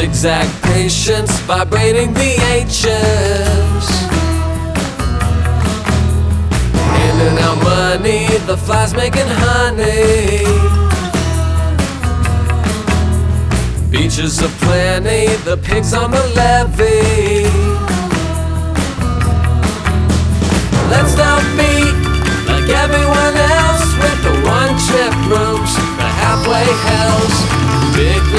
Zigzag patience, vibrating the ancients. In and out money, the flies making honey. Beaches of plenty, the pigs on the levee. Let's not be like everyone else with the one-trip rooms, the halfway hells. Big